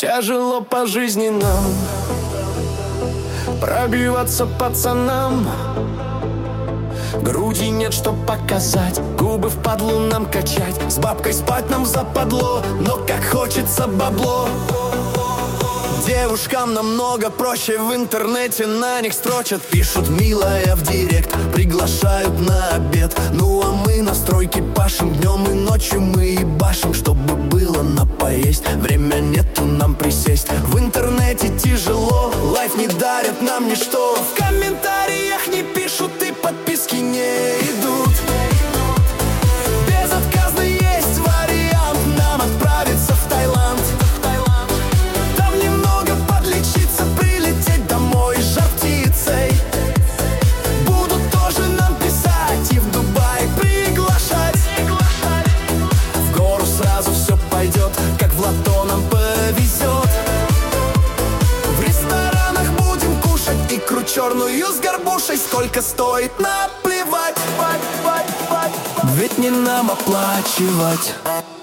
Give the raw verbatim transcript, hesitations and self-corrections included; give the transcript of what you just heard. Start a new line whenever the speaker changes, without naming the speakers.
Тяжело по жизни нам пробиваться пацанам. Груди нет, чтоб показать, губы впадлу нам качать. С бабкой спать нам западло, но как хочется бабло. Девушкам намного проще, в интернете на них строчат. Пишут милая в директ, приглашают на обед. Ну а мы на стройке пашем, днем и ночью мы ебашим, чтобы было на поесть. Время нету нам присесть, в интернете тяжело, лайф не дарят нам ничто. В комментариях не пишут и подписки не идут. Безотказно есть вариант нам отправиться в Таиланд. Там немного подлечиться, прилететь домой жар птицей. Будут тоже нам писать и в Дубай приглашать. В гору сразу все пойдет, как в лото нам повезет. В ресторанах будем кушать икру черную с горбушей. Сколько стоит, наплевать, ведь не нам оплачивать.